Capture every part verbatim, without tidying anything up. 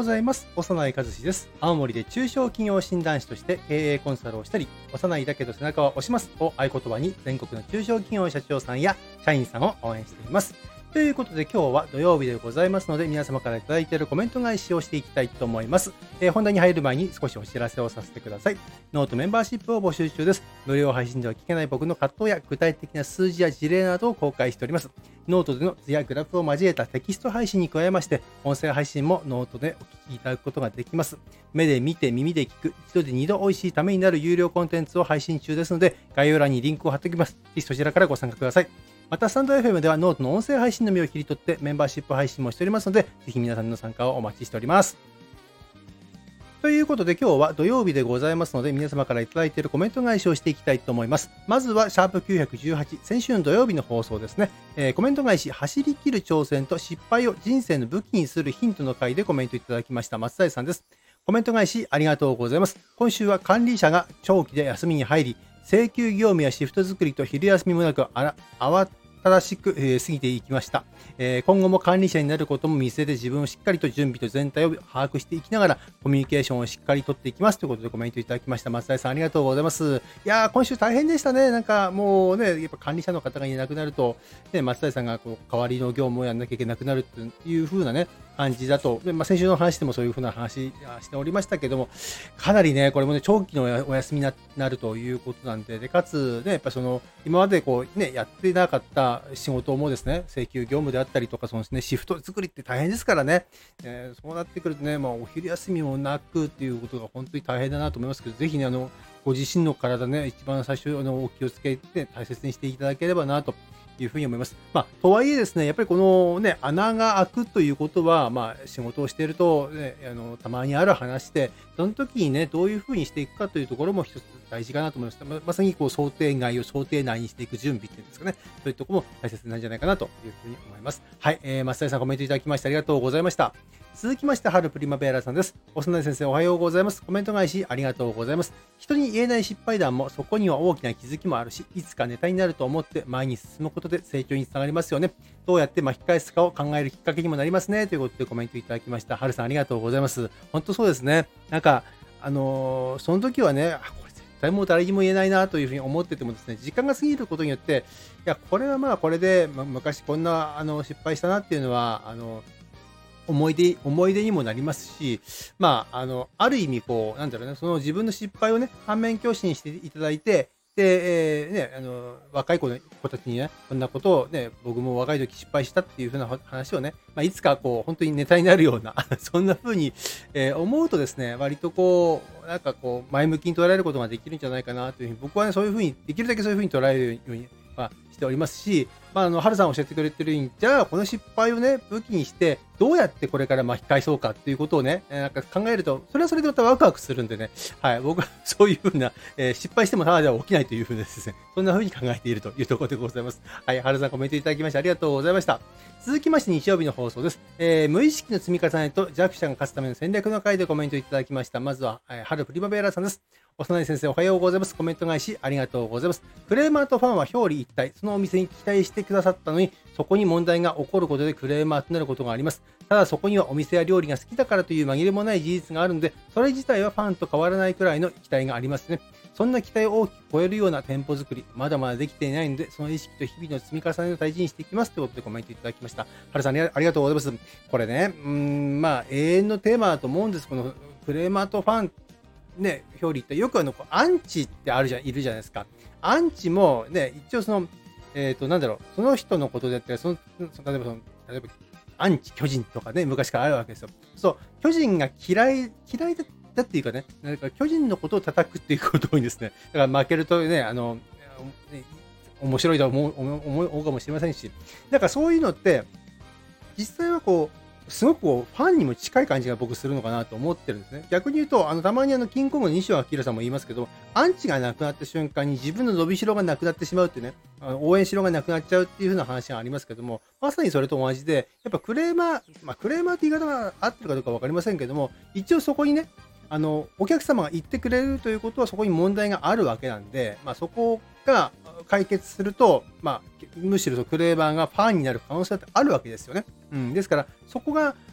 ざいます。幼い和志です。青森で中小企業診断士として経営コンサルをしたり、幼いだけど背中は押しますを合言葉に全国の中小企業社長さんや社員さんを応援しています。ということで今日は土曜日でございますので、皆様からいただいているコメント返しをしていきたいと思います。えー、本題に入る前に少しお知らせをさせてください。ノートメンバーシップを募集中です。無料配信では聞けない僕の葛藤や具体的な数字や事例などを公開しております。ノートでの図やグラフを交えたテキスト配信に加えまして、音声配信もノートでお聞きいただくことができます。目で見て耳で聞く、一度で二度美味しいためになる有料コンテンツを配信中ですので、概要欄にリンクを貼っておきます。ぜひそちらからご参加ください。また、スタンド エフエム ではノートの音声配信のみを切り取ってメンバーシップ配信もしておりますので、ぜひ皆さんの参加をお待ちしております。ということで今日は土曜日でございますので、皆様からいただいているコメント返しをしていきたいと思います。まずはシャープきゅうひゃくじゅうはち、先週の土曜日の放送ですね。えー、コメント返し、走り切る挑戦と失敗を人生の武器にするヒントの回でコメントいただきました松谷さんです。コメント返しありがとうございます。今週は管理者が長期で休みに入り、請求業務やシフト作りと昼休みもなくあら慌正しく、えー、過ぎていきました、えー。今後も管理者になることも見据えて自分をしっかりと準備と全体を把握していきながらコミュニケーションをしっかりとっていきますということでコメントいただきました。松谷さんありがとうございます。いやー今週大変でしたね。なんかもうね、やっぱ管理者の方がいなくなると、ね、松谷さんがこう代わりの業務をやらなきゃいけなくなるっていう風なね、感じだと、でまあ、先週の話でもそういう風な話しておりましたけども、かなりね、これもね、長期のお休みになるということなんで、でかつね、やっぱその、今までこうね、やってなかった仕事もですね、請求業務であったりとか、そのね、シフト作りって大変ですからね、えー、そうなってくるとね、まあ、お昼休みもなくっていうことが本当に大変だなと思いますけど、ぜひね、あの、ご自身の体ね、一番最初のお気をつけて大切にしていただければなというふうに思います。まあ、とはいえですね、やっぱりこのね、穴が開くということは、まあ、仕事をしていると、ね、あの、たまにある話で、その時にね、どういうふうにしていくかというところも一つ大事かなと思います。ままさにこう、想定外を想定内にしていく準備っていうんですかね、そういうところも大切なんじゃないかなというふうに思います。はい、えー、松谷さんコメントいただきましてありがとうございました。続きまして、春プリマベーラさんです。幼い先生おはようございます。コメント返しありがとうございます。人に言えない失敗談もそこには大きな気づきもあるし、いつかネタになると思って前に進むことで成長につながりますよね。どうやって巻き返すかを考えるきっかけにもなりますね。ということでコメントいただきました。春さんありがとうございます。本当そうですね。なんか、あのー、その時はね、あ、これ絶対もう誰にも言えないなというふうに思っててもですね、時間が過ぎることによって、いや、これはまあこれで、ま、昔こんなあの失敗したなっていうのは、あの、思い出、思い出にもなりますし、まあ、あの、ある意味、こう、なんだろうね、その自分の失敗をね、反面教師にしていただいて、で、えーね、あの、若い子の子たちにね、こんなことをね、僕も若い時失敗したっていう風な話をね、まあ、いつかこう、本当にネタになるような、そんな風に、えー思うとですね、割とこう、なんかこう、前向きに捉えられることができるんじゃないかなというふうに、僕はね、そういう風に、できるだけそういう風に捉えるように、まあ、しておりますし、まあ、あの、春さん教えてくれてるように、じゃあ、この失敗をね、武器にして、どうやってこれから巻き返そうかっていうことをね、えーなんか考えると、それはそれでまたワクワクするんでね、はい、僕はそういうふうな、えー失敗してもただでは起きないというふうですね、そんなふうに考えているというところでございます。はい、春さんコメントいただきましてありがとうございました。続きまして日曜日の放送です。えー無意識の積み重ねと弱者が勝つための戦略の回でコメントいただきました。まずは、えー春プリマベーラさんです。幼い先生おはようございます。コメント返しありがとうございます。クレーマーとファンは表裏一体、そのお店に期待してくださったのに、そこに問題が起こることでクレーマーとなることがあります。ただそこにはお店や料理が好きだからという紛れもない事実があるので、それ自体はファンと変わらないくらいの期待がありますね。そんな期待を大きく超えるような店舗作り、まだまだできていないので、その意識と日々の積み重ねを大事にしていきますということでコメントいただきました。春さんありがとうございます。これね、うーん、まあ永遠のテーマだと思うんです。このクレーマーとファンね、表裏一体よくあのこうアンチってあるじゃいるじゃないですか。アンチもね、一応その、えっ、と、なんだろう、その人のことであったり、その、その例えばその、例えば、アンチ巨人とかね、昔からあるわけですよ。そう、巨人が嫌い、嫌いだだっていうかね、なんか巨人のことを叩くっていうことが多いんですね。だから負けるとね、あの、ね面白いと思う思う思う思うかもしれませんし、なんかそういうのって、実際はこう、すごくこうファンにも近い感じが僕するのかなと思ってるんですね。逆に言うと、あのたまにあのキングコングの西尾明さんも言いますけど、アンチがなくなった瞬間に自分の伸びしろがなくなってしまうっていうね、あの応援しろがなくなっちゃうっていう風な話がありますけども、まさにそれと同じで、やっぱクレーマー、まあ、クレーマーって言い方が合ってるかどうかわかりませんけども、一応そこにね、あのお客様が言ってくれるということはそこに問題があるわけなんで、まあ、そこが解決すると、まあ、むしろクレーマーがファンになる可能性ってあるわけですよね。うん、ですからそこが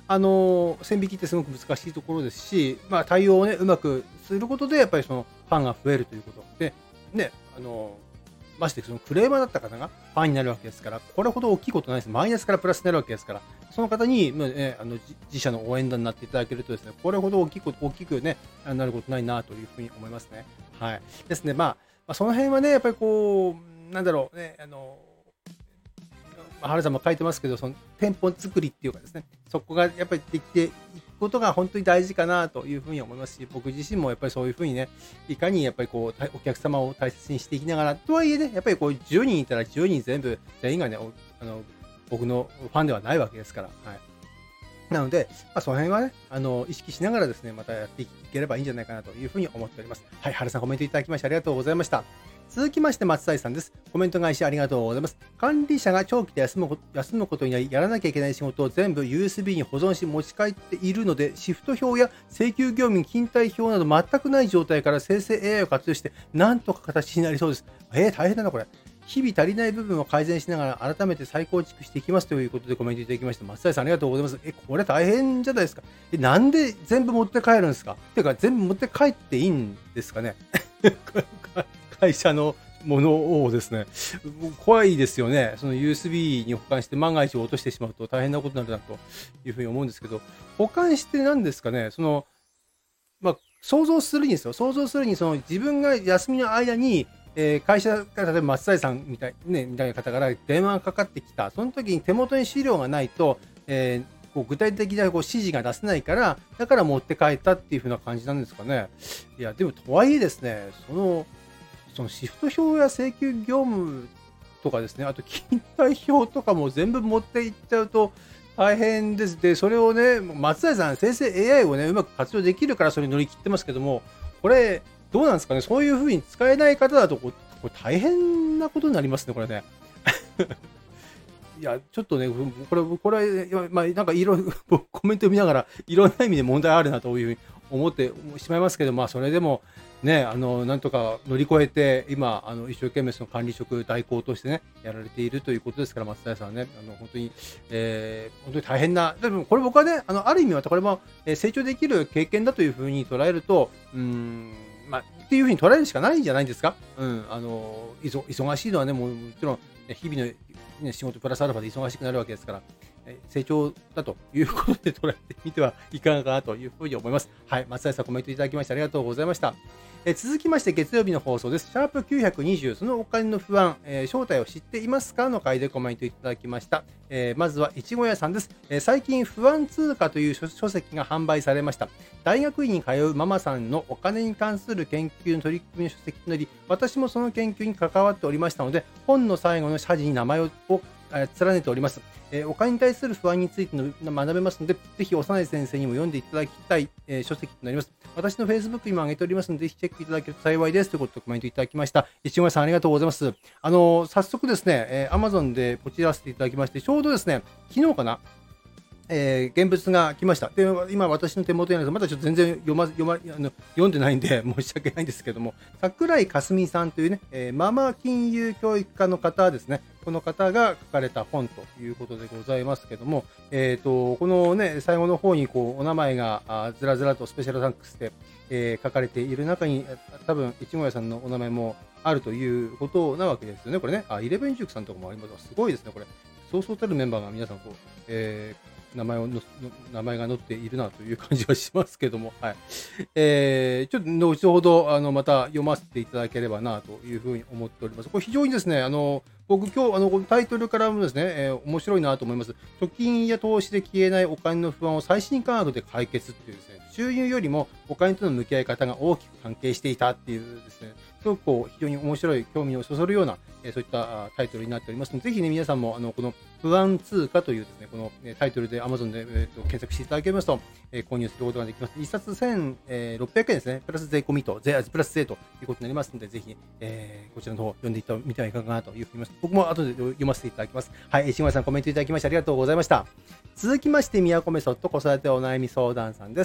あの線引きってすごく難しいところですし、まあ、対応をねうまくすることでやっぱりそのファンが増えるということでね、あのましてそのクレーマーだった方がファンになるわけですから、これほど大きいことないです。マイナスからプラスになるわけですから、その方に、ね、あの自社の応援団になっていただけるとですね、これほど大きく大きくねなることないなというふうに思いますね。はい。ですね、まあ、まあ、その辺はねやっぱりこうなんだろうね、あの原さんも書いてますけど、その店舗作りっていうかですね、そこがやっぱりできていくことが本当に大事かなというふうに思いますし、僕自身もやっぱりそういうふうにね、いかにやっぱりこうお客様を大切にしていきながら、とはいえね、やっぱりこうじゅうにんいたらじゅうにん全部全員がね、あの僕のファンではないわけですから、はい。なので、まあ、その辺はね、あの意識しながらですね、またやっていければいいんじゃないかなというふうに思っております。はい、原さんコメントいただきましてありがとうございました。続きまして松谷さんです。コメント返しありがとうございます。管理者が長期で休む休むことになり、やらなきゃいけない仕事を全部 ユーエスビー に保存し持ち帰っているので、シフト表や請求業務に勤怠表など全くない状態から生成 エーアイ を活用して、なんとか形になりそうです。えー、大変だな、これ。日々足りない部分を改善しながら改めて再構築していきますということでコメントいただきました。松谷さんありがとうございます。え、これ大変じゃないですか。え、なんで全部持って帰るんですか？っていうか全部持って帰っていいんですかね？会社のものをですね、怖いですよね。その ユーエスビー に保管して万が一落としてしまうと大変なことになるなというふうに思うんですけど、保管して何ですかね、その、まあ、想像するにですよ。想像するに、その自分が休みの間に、えー、会社から例えば松谷さんみたい、ね、みたいな方から電話がかかってきた。その時に手元に資料がないと、えー、こう具体的なこう指示が出せないから、だから持って帰ったっていう風な感じなんですかね。いや、でもとはいえですね、その、そのシフト表や請求業務とかですね、あと勤怠表とかも全部持っていっちゃうと大変です。で、それをね、松谷さん、生成 エーアイ をね、うまく活用できるからそれに乗り切ってますけども、これ、どうなんですかね、そういう風に使えない方だとこ、これ大変なことになりますね、これね。いや、ちょっとね、これ、これは、まあ、なんかいろいろ、コメント見ながら、いろんな意味で問題あるなというふうに思ってしまいますけど、まあ、それでも、ね、あの、なんとか乗り越えて、今、あの、一生懸命その管理職代行としてね、やられているということですから、松田さんはね、あの、本当に、えー、本当に大変な、でも、これ僕はね、あの、ある意味は、これも、えー成長できる経験だというふうに捉えると、うーん、まあ、っていうふうに捉えるしかないんじゃないですか。うん、あの、いそ忙しいのはね、もうもちろん、ね日々の、ね、仕事プラスアルファで忙しくなるわけですから、え成長だということで捉えてみてはいかがかなというふうに思います。はい、松谷さんコメントいただきましてありがとうございました。え続きまして月曜日の放送です。シャープきゅうひゃくにじゅう、そのお金の不安、えー正体を知っていますかの回でコメントいただきました。えーまずはいちご屋さんです。えー最近不安通貨という書書籍が販売されました。大学院に通うママさんのお金に関する研究の取り組みの書籍となり、私もその研究に関わっておりましたので、本の最後の謝辞に名前ををえー連ねております。えーお金に対する不安についての学べますので、ぜひ幼い先生にも読んでいただきたい、えー書籍となります。私の Facebook にも上げておりますので、ぜひチェックいただけると幸いですということでコメントいただきました。一村さんありがとうございます。あのー早速ですね、えー Amazon でポチらせていただきまして、ちょうどですね、昨日かな、えー現物が来ました。で、今私の手元にあるんですがまだちょっと全然読ま、読ま、あの、読んでないんで申し訳ないんですけども、桜井かすみさんというね、えーママ金融教育科の方ですね、この方が書かれた本ということでございますけども、えっと、このね、最後の方にこう、お名前があずらずらとスペシャルサンクスで、えー書かれている中に、多分、一宮さんのお名前もあるということなわけですよね、これね。あ、イレブン塾さんとかもあります。すごいですね、これ。そうそうたるメンバーが皆さんこう、えー名前をの名前が載っているなという感じはしますけども、はい。えー、ちょっと後ほどあのまた読ませていただければなというふうに思っております。これ非常にですね、あの僕今日あのこのタイトルからもですね、えー面白いなと思います。貯金や投資で消えないお金の不安を最新科学で解決っていうですね、収入よりもお金との向き合い方が大きく関係していたっていうですね、すごくこう非常に面白い興味をそそるような、えーそういったあタイトルになっておりますので、ぜひね皆さんもあのこの不安通貨というですね、このえータイトルで Amazon で、えーと検索していただけますと、えー購入することができます。いっさつせんろっぴゃくえんですね。プラス税込みと、税、あプラス税ということになりますので、ぜひ、えーこちらの方読んでいってみてはいかがかなというふうに思います。僕も後で読ませていただきます。はい、石村さんコメントいただきましてありがとうございました。続きまして、宮古メソッド子育てお悩み相談さんです。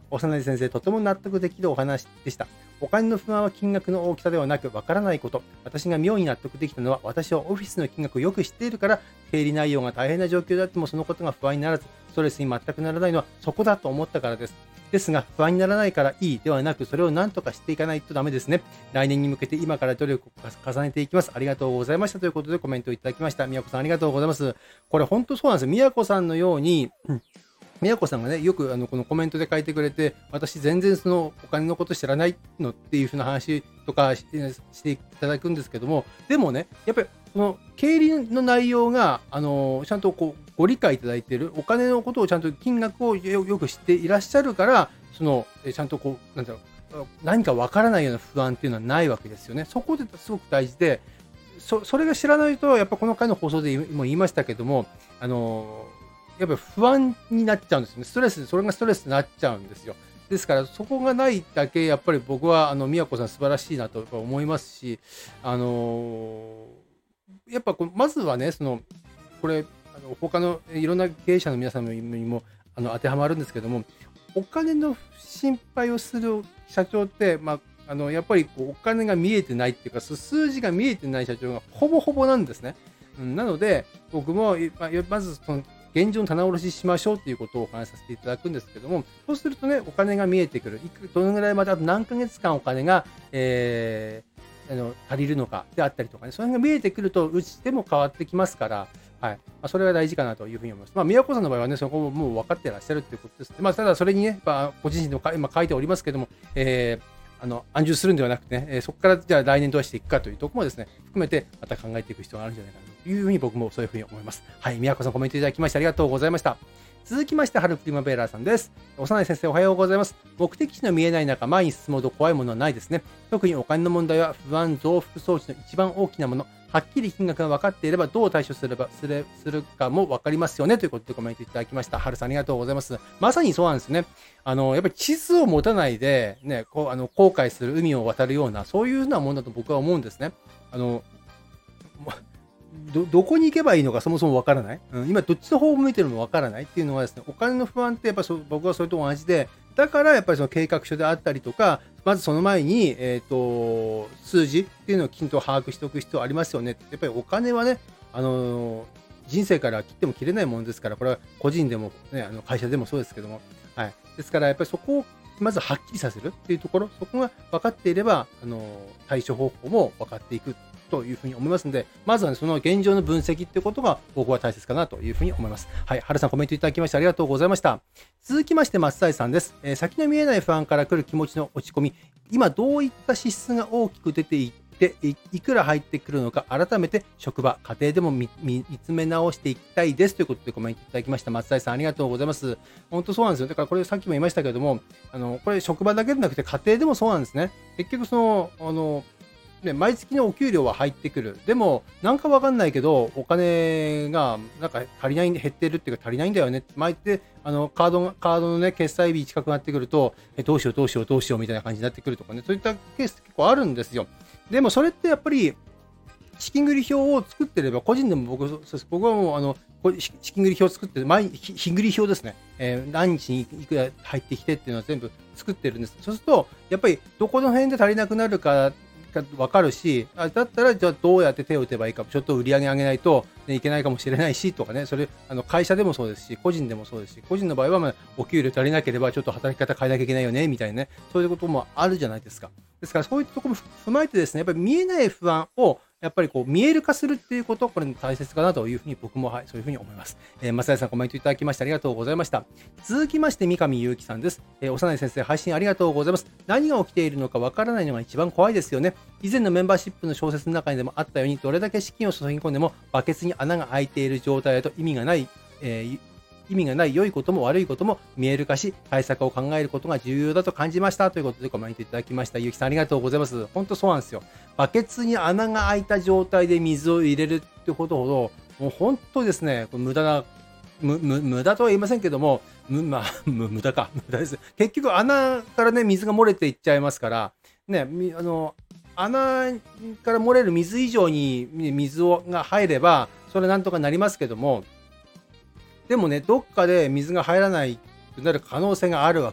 幼い先生、とても納得できるお話でした。お金の不安は金額の大きさではなく、わからないこと。私が妙に納得できたのは、私はオフィスの金額をよく知っているから、経理内容が大変な状況であっても、そのことが不安にならず、ストレスに全くならないのはそこだと思ったからです。ですが、不安にならないからいいではなく、それを何とかしていかないとダメですね。来年に向けて今から努力を重ねていきます。ありがとうございました。ということでコメントをいただきました。みやこさん、ありがとうございます。これ本当そうなんですよ。みやこさんのように、みやこさんがね、よくあのこのコメントで書いてくれて、私全然そのお金のこと知らないのっていう風な話とかし、していただくんですけども、でもね、やっぱりその経理の内容が、あのちゃんとこうご理解いただいている、お金のことをちゃんと金額をよよく知っていらっしゃるから、そのえちゃんとこう、なんだろう、何かわからないような不安っていうのはないわけですよね。そこですごく大事で、そそれが知らないと、やっぱこの回の放送でも言いましたけども、あのやっぱり不安になっちゃうんですよね。ストレス、それがストレスになっちゃうんですよ。ですから、そこがないだけ、やっぱり僕は、あの、みやこさん素晴らしいなと思いますし、あのー、やっぱこう、まずはね、その、これ、あの他のいろんな経営者の皆さんにもあの当てはまるんですけども、お金の心配をする社長って、まあ、あのやっぱりこうお金が見えてないっていうか、数字が見えてない社長がほぼほぼなんですね。うん、なので、僕も、まあ、まずその、現状の棚卸ししましょうということをお話しさせていただくんですけども、そうするとね、お金が見えてくる。いくどのぐらいまで、あと何ヶ月間お金が、えー、あの足りるのかであったりとかね、それが見えてくると、うちでも変わってきますから、はい。まあ、それが大事かなというふうに思います。まあ、宮子さんの場合はね、そこももう分かっていらっしゃるということです。まあ、ただそれにね、まあ、ご自身の今書いておりますけども、えーあの安住するんではなくてね、えー、そこからじゃあ来年どうしていくかというところもですね、含めてまた考えていく必要があるんじゃないかなというふうに僕もそういうふうに思います。はい、宮子さんコメントいただきましてありがとうございました。続きまして、春プリマベーラーさんです。幼い先生、おはようございます。目的地の見えない中、前に進むほど怖いものはないですね。特にお金の問題は不安増幅装置の一番大きなもの。はっきり金額が分かっていれば、どう対処すればすれするかも分かりますよね。ということでコメントいただきました。春さん、ありがとうございます。まさにそうなんですね。あの、やっぱり地図を持たないで、ね、こう、あの、後悔する海を渡るような、そういうようなものだと僕は思うんですね。あの、ど、どこに行けばいいのかそもそもわからない、うん、今どっちの方を向いてるのもわからないっていうのはですね、お金の不安ってやっぱそ僕はそれと同じで、だからやっぱりその計画書であったりとか、まずその前に、えっと、数字っていうのをきちんと把握しておく必要ありますよね。やっぱりお金はね、あのー人生から切っても切れないものですから、これは個人でも、ね、あの会社でもそうですけども、はい。ですからやっぱりそこをまずはっきりさせるっていうところ、そこが分かっていれば、あのー対処方法も分かっていくというふうに思いますので、まずは、ね、その現状の分析ってことが僕は大切かなというふうに思います。はい。春さんコメントいただきましてありがとうございました。続きまして、松谷さんです。えー、先の見えない不安から来る気持ちの落ち込み、今どういった支出が大きく出ていて、い, いくら入ってくるのか、改めて職場、家庭でも 見, 見つめ直していきたいですということでコメントいただきました。松谷さん、ありがとうございます。本当そうなんですよ。だからこれさっきも言いましたけれども、あの、これ職場だけでなくて家庭でもそうなんですね。結局その、あの、ね、毎月のお給料は入ってくる。でも、なんかわかんないけど、お金が、なんか足りない、減ってるっていうか足りないんだよね。毎ってあの、カード、カードのね、決済日近くなってくると、えどうしようどうしようどうしようみたいな感じになってくるとかね、そういったケース結構あるんですよ。でも、それってやっぱり、資金繰り表を作ってれば、個人でも僕、そうです僕はもう、あの、資金繰り表を作って、毎日、日繰り表ですね。えー、何日にいくら入ってきてっていうのは全部作ってるんです。そうすると、やっぱり、どこの辺で足りなくなるか、が分かるし、あだったらじゃあどうやって手を打てばいいか、ちょっと売り上げ上げないと、ね、いけないかもしれないしとかね、それあの会社でもそうですし、個人でもそうですし、個人の場合はまあお給料足りなければちょっと働き方変えなきゃいけないよねみたいなね、そういうこともあるじゃないですか。ですからそういうところも踏まえてですね、やっぱり見えない不安をやっぱりこう見える化するっていうこと、これ大切かなというふうに僕も、はい、そういうふうに思います。えー、松谷さんコメントいただきましてありがとうございました。続きまして三上祐樹さんです。えー、幼い先生配信ありがとうございます。何が起きているのかわからないのが一番怖いですよね。以前のメンバーシップの小説の中にでもあったように、どれだけ資金を注ぎ込んでもバケツに穴が開いている状態だと意味がない、えー意味がない良いことも悪いことも見える化し、対策を考えることが重要だと感じましたということでコメントいただきました。ゆうきさんありがとうございます。本当そうなんですよ。バケツに穴が開いた状態で水を入れるってことほど、もう本当ですね、無駄な、むむ無駄とは言いませんけども、むまあ、無駄か、無駄です。結局穴からね、水が漏れていっちゃいますから、ね、あの、穴から漏れる水以上に水が入れば、それなんとかなりますけども、でもね、どっかで水が入らないとなる可能性があるわけですよ。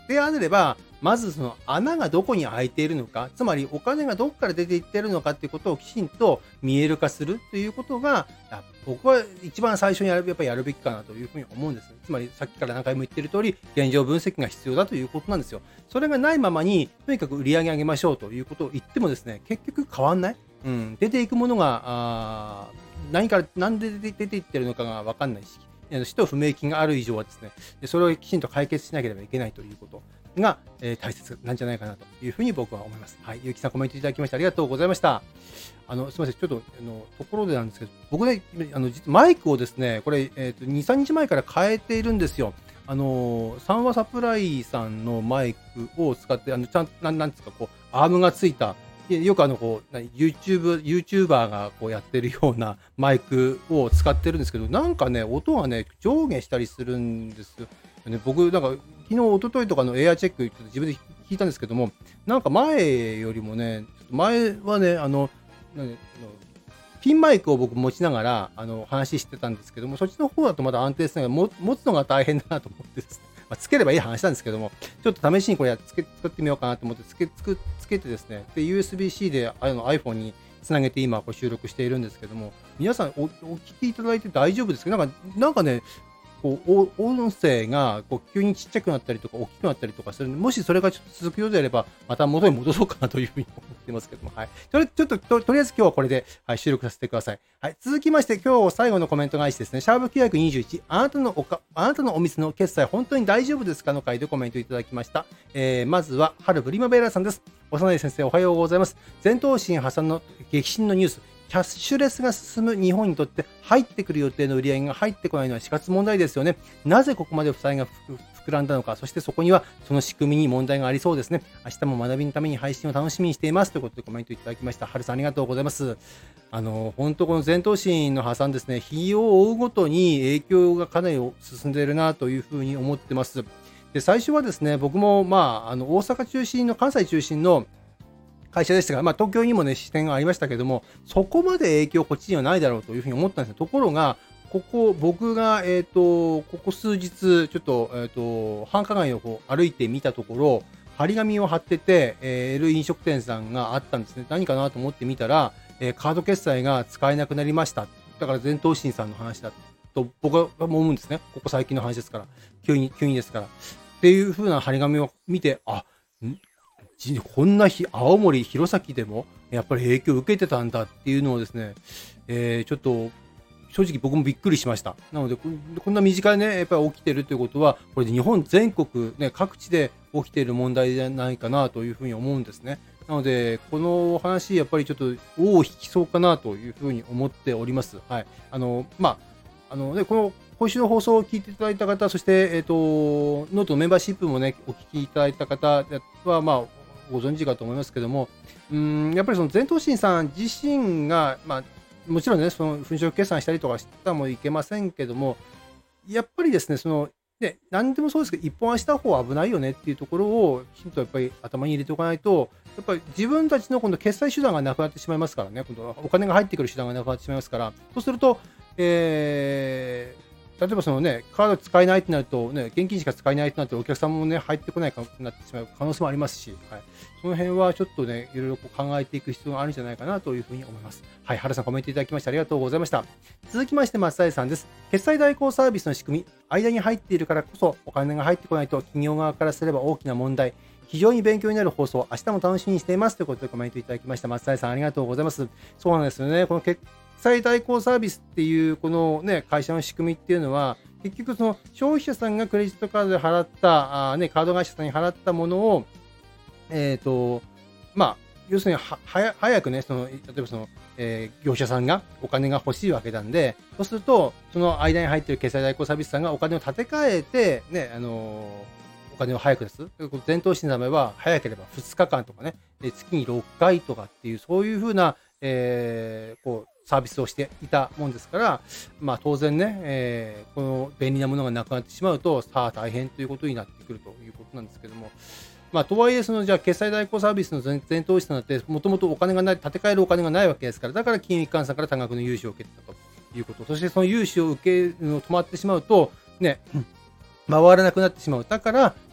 であれば、まずその穴がどこに開いているのか、つまりお金がどこから出ていっているのかっていうことをきちんと見える化するということが、あ僕は一番最初にやるやっぱりやるべきかなというふうに思うんです。つまりさっきから何回も言っている通り、現状分析が必要だということなんですよ。それがないままに、とにかく売り上げ上げましょうということを言ってもですね、結局変わんない。うん、出ていくものが、あ何から、なんで出ていってるのかがわかんないし、使途不明金がある以上はですね、それをきちんと解決しなければいけないということが、えー、大切なんじゃないかなというふうに僕は思います。はい。ゆうきさんコメントいただきましてありがとうございました。あの、すみません。ちょっと、あの、ところでなんですけど、僕ね、あの、実マイクをですね、これ、えっと、に、さんにちまえから変えているんですよ。あの、三和サプライさんのマイクを使って、あの、ちゃん、なん、なんですか、こう、アームがついた、よくあの、こう、YouTube、YouTuber がこうやってるようなマイクを使ってるんですけど、なんかね、音がね、上下したりするんですよね。僕、なんか、昨日、一昨日とかのエアチェック、自分で聞いたんですけども、なんか前よりもね、前はね、あの、ピンマイクを僕持ちながら、あの、話してたんですけども、そっちの方だとまだ安定するのが、持つのが大変だなと思ってですね。まあ、つければいい話なんですけども、ちょっと試しにこれやつけ作ってみようかなと思ってつけつくつけてですね、で ユーエスビー-C であの iPhone につなげて今こう収録しているんですけども、皆さんおお聞きいただいて大丈夫ですか？なんかなんかね、こうお音声がこう急にちっちゃくなったりとか大きくなったりとかするので、もしそれがちょっと続くようであれば、また元に戻そうかなというふうに思ってますけども、はい。それちょっとととりあえず今日はこれで、はい、収録させてください。はい。続きまして今日最後のコメント返しですね。シャープきゅうにいち、あなたのおかあなたのお店の決済本当に大丈夫ですかの回でコメントいただきました。えー、まずは春プリマベーラさんです。幼い先生おはようございます。前頭針破産の激震のニュース。キャッシュレスが進む日本にとって入ってくる予定の売り上げが入ってこないのは死活問題ですよね。なぜここまで負債が膨らんだのか、そしてそこにはその仕組みに問題がありそうですね。明日も学びのために配信を楽しみにしていますということでコメントいただきました。はるさんありがとうございます。あの、本当この前頭針の破産ですね、日を追うごとに影響がかなり進んでいるなというふうに思ってます。で、最初はですね、僕もまあ、あの、大阪中心の、関西中心の会社でしたが、まあ、東京にもね、支店がありましたけども、そこまで影響こっちにはないだろうというふうに思ったんですよ。ところが、ここ、僕が、えっと、ここ数日、ちょっと、えっと、繁華街をこう歩いてみたところ、張り紙を貼ってて、えー、る飲食店さんがあったんですね。何かなと思ってみたら、えー、カード決済が使えなくなりました。だから前頭針さんの話だと僕は思うんですね。ここ最近の話ですから。急に、急にですから。っていう風な張り紙を見て、あ、んこんな日、青森、弘前でもやっぱり影響を受けてたんだっていうのをですね、えー、ちょっと正直僕もびっくりしました。なので、こんな身近にね、やっぱり起きてるということは、これで日本全国、ね、各地で起きている問題じゃないかなというふうに思うんですね。なので、この話、やっぱりちょっと尾を引きそうかなというふうに思っております。はい。あの、まあ、あのね、この今週の放送を聞いていただいた方、そして、えっと、ノートのメンバーシップもね、お聞きいただいた方は、まあ、ご存知かと思いますけども、うん、やっぱりその前頭針さん自身が、まあ、もちろんね、その粉飾決算したりとかしたもいけませんけども、やっぱりですね、その、ね、何でもそうですけど、一本足した方は危ないよねっていうところを、きちんとやっぱり頭に入れておかないと、やっぱり自分たちの今度決済手段がなくなってしまいますからね、今度はお金が入ってくる手段がなくなってしまいますから、そうすると、えー例えばそのね、カード使えないってなると、ね、現金しか使えないってなってお客さんもね、入ってこないかなってしまう可能性もありますし、はい。その辺はちょっとね、いろいろこう考えていく必要があるんじゃないかなというふうに思います。はい、原さんコメントいただきましてありがとうございました。続きまして松谷さんです。決済代行サービスの仕組み、間に入っているからこそお金が入ってこないと企業側からすれば大きな問題。非常に勉強になる放送、明日も楽しみにしていますということでコメントいただきました。松谷さんありがとうございます。そうなんですよね。この決済代行サービスっていうこのね、会社の仕組みっていうのは、結局その消費者さんがクレジットカードで払ったあ、ね、カード会社さんに払ったものを、えーとまあ、要するにはは早くね、その例えばその、えー、業者さんがお金が欲しいわけなんで、そうすると、その間に入っている決済代行サービスさんがお金を立て替えて、ね、あのー、お金を早く出す。前頭針の場合は早ければふつかかんとかね、月にろっかいとかっていう、そういうふうな、えー、こうサービスをしていたもんですから、まあ、当然ね、えー、この便利なものがなくなってしまうと、さあ大変ということになってくるということなんですけども、まあ、とはいえ、そのじゃあ決済代行サービスの前前頭紙となって、もともとお金がない、立て替えるお金がないわけですから、だから金融機関さんから多額の融資を受けてたということ、そしてその融資を受けるのを止まってしまうと、ね、回らなくなってしまう。だから、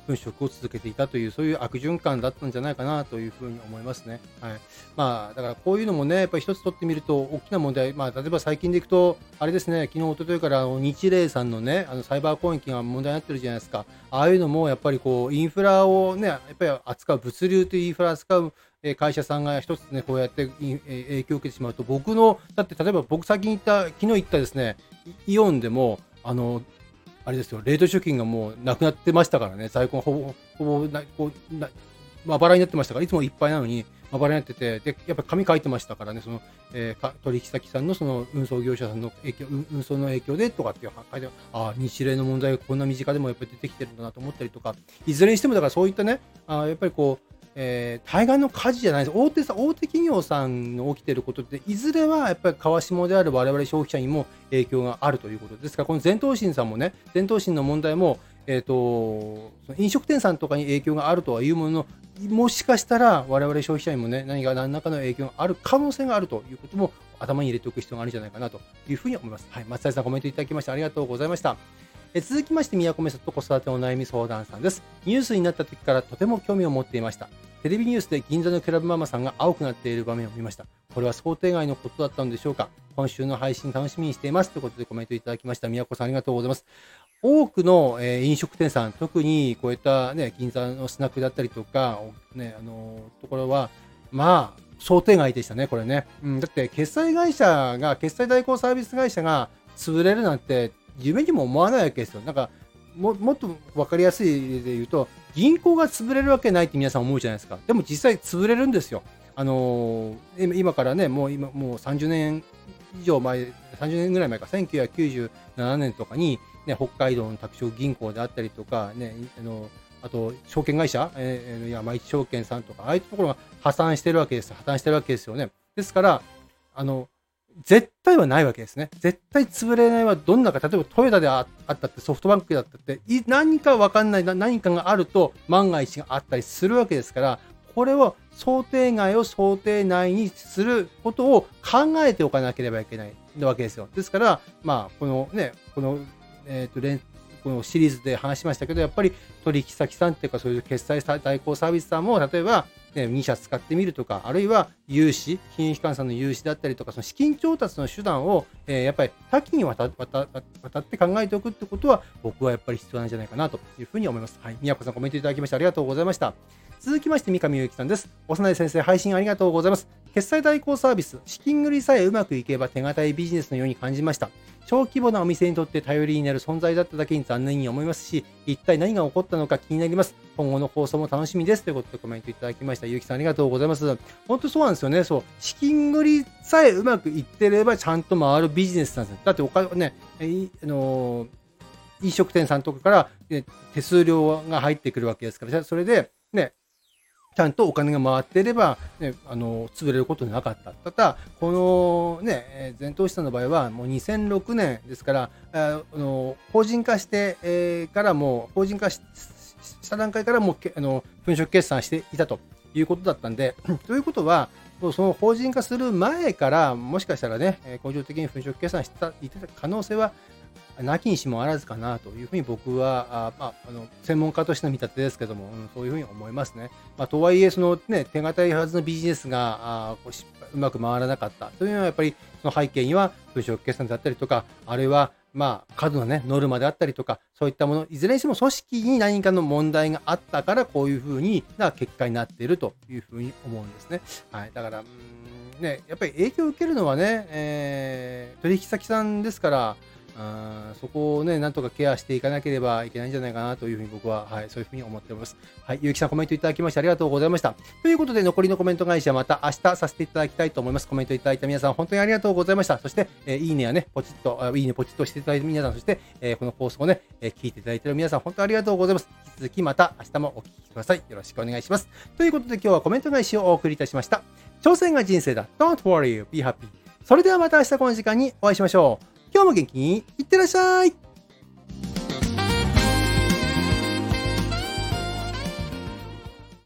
粉飾を続けていたという、そういう悪循環だったんじゃないかなというふうに思いますね。はい。まあ、だからこういうのもね、やっぱり一つ取ってみると、大きな問題、まあ、例えば最近でいくと、あれですね、昨日、一昨日からあの日霊さんのね、あのサイバー攻撃が問題になってるじゃないですか。ああいうのもやっぱりこう、インフラをね、やっぱり扱う、物流というインフラを扱うえー会社さんが一つね、こうやっていえー影響を受けてしまうと、僕の、だって例えば僕先に行った、昨日行ったですね、イイオンでも、あの、あれですよ、冷凍食品がもうなくなってましたからね、在庫がほぼ、ほぼな、こう、な、まばらになってましたから、いつもいっぱいなのに、まばらになってて、で、やっぱり紙書いてましたからね、その、えーか取引先さんのその運送業者さんの影響、運運送の影響でとかっていう書いてああ、日例の問題がこんな身近でもやっぱり出てきてるんだなと思ったりとか、いずれにしてもだからそういったね、あーやっぱりこう、えー対岸の火事じゃないです。大手さ、大手企業さんの起きていることって、いずれはやっぱり川下である我々消費者にも影響があるということですから、この全頭信さんもね、全頭信の問題も、えっ、と、その飲食店さんとかに影響があるとはいうものの、もしかしたら我々消費者にもね、何か何らかの影響がある可能性があるということも頭に入れておく必要があるんじゃないかなというふうに思います。はい、松谷さんコメントいただきましてありがとうございました。え続きまして、宮古メソッド子育てお悩み相談さんです。ニュースになった時からとても興味を持っていました。テレビニュースで銀座のクラブママさんが青くなっている場面を見ました。これは想定外のことだったのでしょうか。今週の配信楽しみにしています。ということでコメントいただきました。宮古さんありがとうございます。多くの、えー飲食店さん、特にこういったね、銀座のスナックだったりとか、ね、あのーところは、まあ、想定外でしたね、これね。うん、だって、決済会社が、決済代行サービス会社が潰れるなんて、夢にも思わないわけですよ。なんか、ももっと分かりやすい例で言うと、銀行が潰れるわけないって皆さん思うじゃないですか。でも実際潰れるんですよ。あのー今今からね、もう今、もうさんじゅうねん以上前、さんじゅうねんぐらい前か、せんきゅうひゃくきゅうじゅうななねんとかに、ね、北海道の拓殖銀行であったりとか、ね、あの、あと、証券会社、えー、山一証券さんとか、ああいうところが破産してるわけです。破綻してるわけですよね。ですから、あの、絶対はないわけですね。絶対潰れないはどんなか、例えばトヨタでああったってソフトバンクだったって、い何かわかんないな、何かがあると万が一があったりするわけですから、これを想定外を想定内にすることを考えておかなければいけないわけですよ。ですから、まあ、このね、この、えっ、と、連このシリーズで話しましたけど、やっぱり取引先さんっていうか、そういう決済代行サービスさんも、例えば、ね、に社使ってみるとか、あるいは融資、金融機関さんの融資だったりとか、その資金調達の手段を、えーやっぱり多岐にわたわたわたって考えておくってことは、僕はやっぱり必要なんじゃないかなというふうに思います。はい。宮子さんコメントいただきましてありがとうございました。続きまして、三上祐希さんです。幼い先生、配信ありがとうございます。決済代行サービス、資金繰りさえうまくいけば手堅いビジネスのように感じました。小規模なお店にとって頼りになる存在だっただけに残念に思いますし、一体何が起こったのか気になります。今後の放送も楽しみです。ということでコメントいただきました。ゆうきさんありがとうございます。本当そうなんですよね。そう。資金繰りさえうまくいってればちゃんと回るビジネスなんですよ。だってお金ね、えいあのー飲食店さんとかから、ね、手数料が入ってくるわけですから、それで、ね、ちゃんとお金が回っていれば、ね、あの、潰れることなかった。ただ、このね、えー前頭資産の場合はもうにせんろくねんですから、ああの、法人化して、えーからもう、法人化しした段階からもうけ、あの、粉飾決算していたということだったんで、ということは、もうその法人化する前から、もしかしたらね、えー恒常的に粉飾決算してた、言ってた可能性はなきにしもあらずかなというふうに僕は、あまあ、あの専門家としての見立てですけども、うん、そういうふうに思いますね。まあ、とはいえ、そのね、手堅いはずのビジネスがあこう失敗うまく回らなかったというのは、やっぱりその背景には、粉飾決算だったりとか、あるいは、まあ、過度なね、ノルマであったりとか、そういったもの、いずれにしても組織に何かの問題があったから、こういうふうにな結果になっているというふうに思うんですね。はい。だから、うーんね、やっぱり影響を受けるのはね、えー取引先さんですから、あーそこをね、なんとかケアしていかなければいけないんじゃないかなというふうに僕は、はい、そういうふうに思っております。はい、ゆうきさんコメントいただきましてありがとうございました。ということで、残りのコメント返しはまた明日させていただきたいと思います。コメントいただいた皆さん、本当にありがとうございました。そして、えーいいねやね、ポチッと、あいいねポチッとしていただいた皆さん、そして、えーこの放送をね、えー聞いていただいている皆さん、本当にありがとうございます。引き続きまた明日もお聞きください。よろしくお願いします。ということで、今日はコメント返しをお送りいたしました。挑戦が人生だ。Don't worry, be happy. それではまた明日この時間にお会いしましょう。今日も元気にいってらっしゃい。